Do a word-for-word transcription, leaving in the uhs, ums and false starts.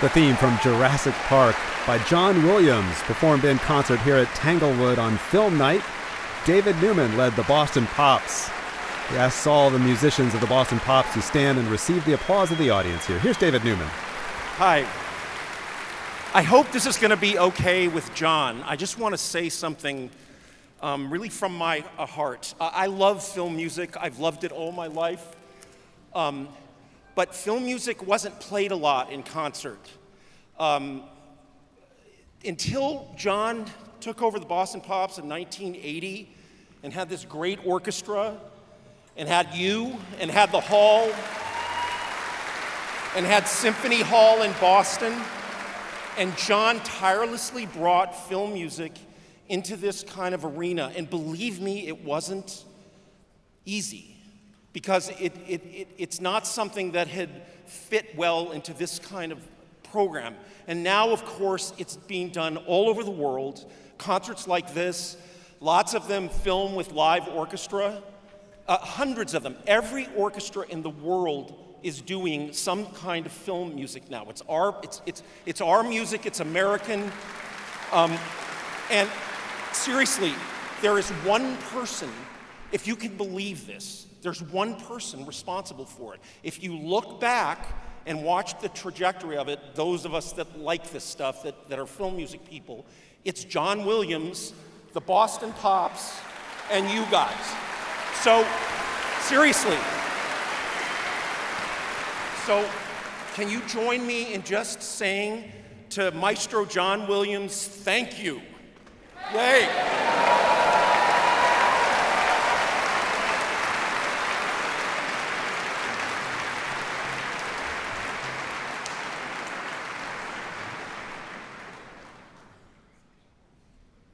The theme from Jurassic Park by John Williams, performed in concert here at Tanglewood on Film Night. David Newman led the Boston Pops. He asks all the musicians of the Boston Pops to stand and receive the applause of the audience here. Here's David Newman. Hi. I hope this is going to be okay with John. I just want to say something um, really from my uh, heart. Uh, I love film music. I've loved it all my life. Um, but film music wasn't played a lot in concert. Um, until John took over the Boston Pops in nineteen eighty and had this great orchestra, and had you, and had the hall, and had Symphony Hall in Boston, and John tirelessly brought film music into this kind of arena. And believe me, it wasn't easy, because it, it, it, it's not something that had fit well into this kind of program. And now, of course, it's being done all over the world. Concerts like this, lots of them film with live orchestra, uh, hundreds of them. Every orchestra in the world is doing some kind of film music now. It's our, it's, it's, it's our music, it's American. Um, and seriously, there is one person, if you can believe this, there's one person responsible for it. If you look back and watch the trajectory of it, those of us that like this stuff, that, that are film music people, it's John Williams, the Boston Pops, and you guys. So, seriously. So, can you join me in just saying to Maestro John Williams, thank you? Yay.